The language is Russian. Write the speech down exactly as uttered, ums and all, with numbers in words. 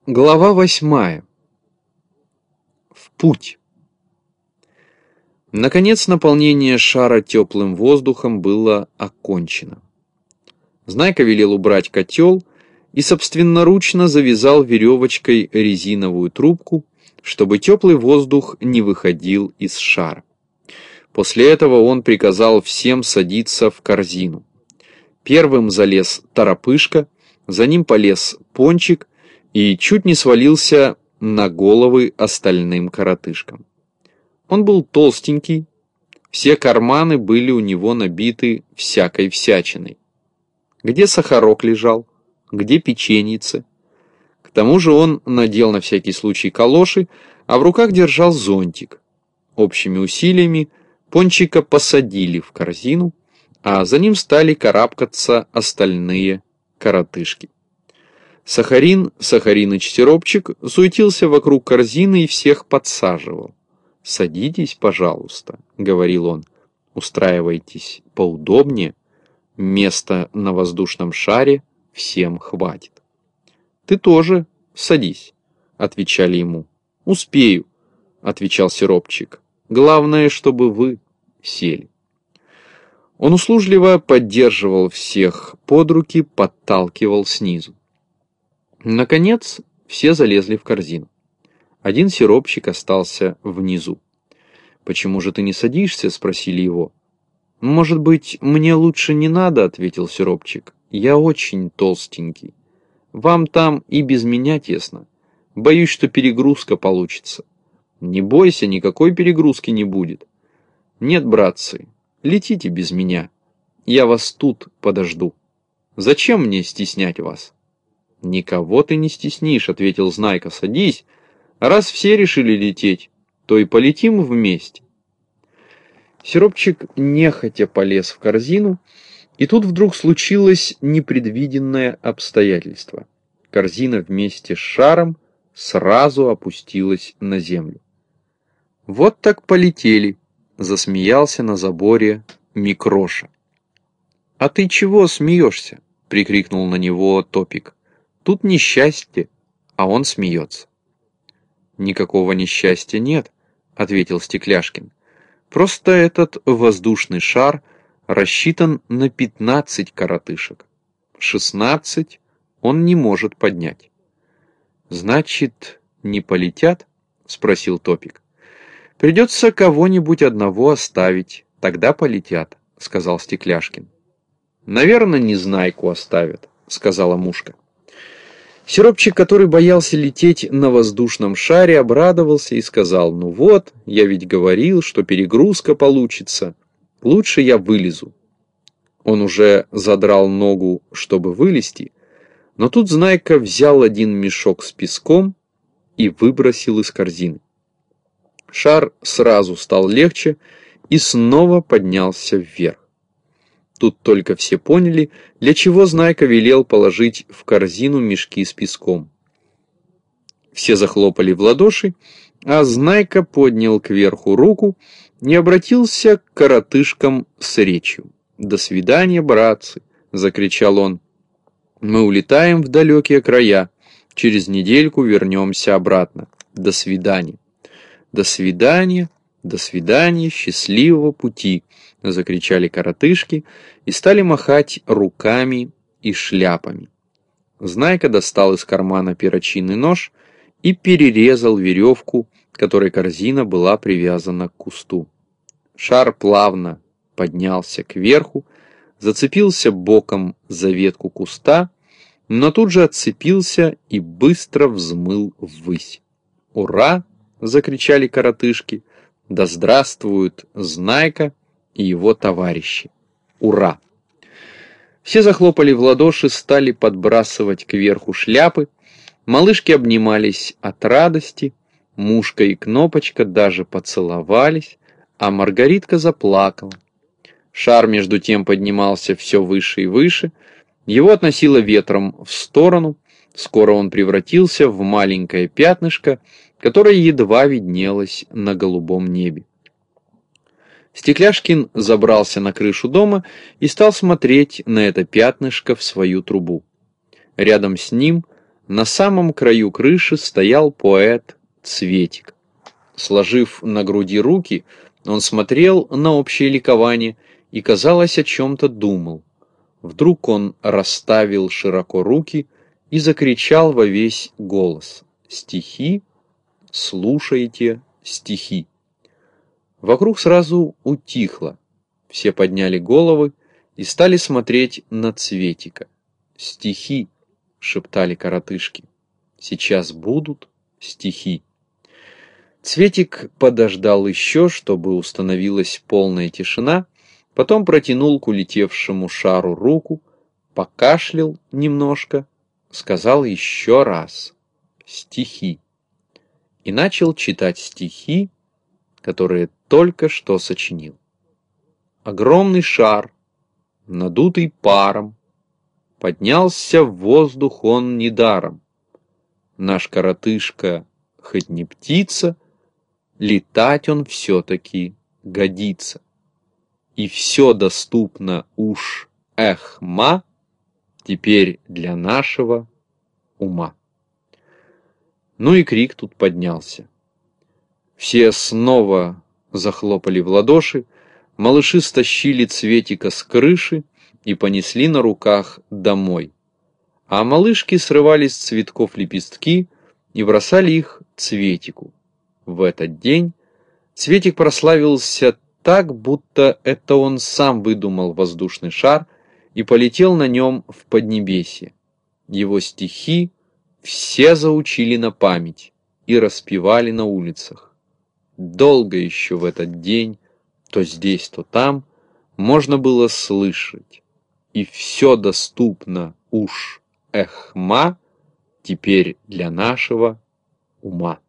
Глава восьмая. В путь. Наконец наполнение шара теплым воздухом было окончено. Знайка велел убрать котел и собственноручно завязал веревочкой резиновую трубку, чтобы теплый воздух не выходил из шара. После этого он приказал всем садиться в корзину. Первым залез Торопышка, за ним полез Пончик и чуть не свалился на головы остальным коротышкам. Он был толстенький, все карманы были у него набиты всякой всячиной. Где сахарок лежал, где печеницы. К тому же он надел на всякий случай калоши, а в руках держал зонтик. Общими усилиями Пончика посадили в корзину, а за ним стали карабкаться остальные коротышки. Сахарин, Сахарыныч Сиропчик суетился вокруг корзины и всех подсаживал. «Садитесь, пожалуйста», — говорил он, — «устраивайтесь поудобнее, места на воздушном шаре всем хватит». «Ты тоже садись», — отвечали ему. «Успею», — отвечал Сиропчик, — «главное, чтобы вы сели». Он услужливо поддерживал всех под руки, подталкивал снизу. Наконец, все залезли в корзину. Один Сиропчик остался внизу. «Почему же ты не садишься?» — спросили его. «Может быть, мне лучше не надо?» — ответил Сиропчик. «Я очень толстенький. Вам там и без меня тесно. Боюсь, что перегрузка получится». «Не бойся, никакой перегрузки не будет». «Нет, братцы, летите без меня. Я вас тут подожду. Зачем мне стеснять вас?» «Никого ты не стеснишь», — ответил Знайка. «Садись. Раз все решили лететь, то и полетим вместе». Сиропчик нехотя полез в корзину, и тут вдруг случилось непредвиденное обстоятельство. Корзина вместе с шаром сразу опустилась на землю. «Вот так полетели», — засмеялся на заборе Микроша. «А ты чего смеешься?» — прикрикнул на него Топик. «Тут несчастье, а он смеется». «Никакого несчастья нет», — ответил Стекляшкин. «Просто этот воздушный шар рассчитан на пятнадцать коротышек. шестнадцать он не может поднять». «Значит, не полетят?» — спросил Топик. «Придется кого-нибудь одного оставить, тогда полетят», — сказал Стекляшкин. «Наверное, Незнайку оставят», — сказала Мушка. Сиропчик, который боялся лететь на воздушном шаре, обрадовался и сказал: «Ну вот, я ведь говорил, что перегрузка получится. Лучше я вылезу». Он уже задрал ногу, чтобы вылезти, но тут Знайка взял один мешок с песком и выбросил из корзины. Шар сразу стал легче и снова поднялся вверх. Тут только все поняли, для чего Знайка велел положить в корзину мешки с песком. Все захлопали в ладоши, а Знайка поднял кверху руку и обратился к коротышкам с речью. «До свидания, братцы!» — закричал он. «Мы улетаем в далекие края. Через недельку вернемся обратно. До свидания!» «До свидания! До свидания! Счастливого пути!» — закричали коротышки и стали махать руками и шляпами. Знайка достал из кармана перочинный нож и перерезал веревку, которой корзина была привязана к кусту. Шар плавно поднялся кверху, зацепился боком за ветку куста, но тут же отцепился и быстро взмыл ввысь. «Ура!» — закричали коротышки. «Да здравствует Знайка и его товарищи! Ура!» Все захлопали в ладоши, стали подбрасывать кверху шляпы. Малышки обнимались от радости, Мушка и Кнопочка даже поцеловались, а Маргаритка заплакала. Шар между тем поднимался все выше и выше, его относило ветром в сторону, скоро он превратился в маленькое пятнышко, которое едва виднелось на голубом небе. Стекляшкин забрался на крышу дома и стал смотреть на это пятнышко в свою трубу. Рядом с ним На самом краю крыши стоял поэт Цветик. Сложив на груди руки, он смотрел на общее ликование и, казалось, о чем-то думал. Вдруг он расставил широко руки и закричал во весь голос: «Стихи, слушайте стихи!» Вокруг сразу утихло. Все подняли головы и стали смотреть на Цветика. «Стихи!» — шептали коротышки. «Сейчас будут стихи!» Цветик подождал еще, чтобы установилась полная тишина, потом протянул к улетевшему шару руку, покашлял немножко, сказал еще раз «стихи» и начал читать стихи, которые только что сочинил. Огромный шар, надутый паром, поднялся в воздух он недаром. Наш коротышка хоть не птица, летать он все-таки годится. И все доступно уж эхма теперь для нашего ума. Ну и крик тут поднялся. Все снова захлопали в ладоши, малыши стащили Цветика с крыши и понесли на руках домой. А малышки срывали с цветков лепестки и бросали их Цветику. В этот день Цветик прославился так, будто это он сам выдумал воздушный шар и полетел на нем в Поднебесье. Его стихи все заучили на память и распевали на улицах. Долго еще в этот день, то здесь, то там, можно было слышать. И все доступно уж эхма теперь для нашего ума.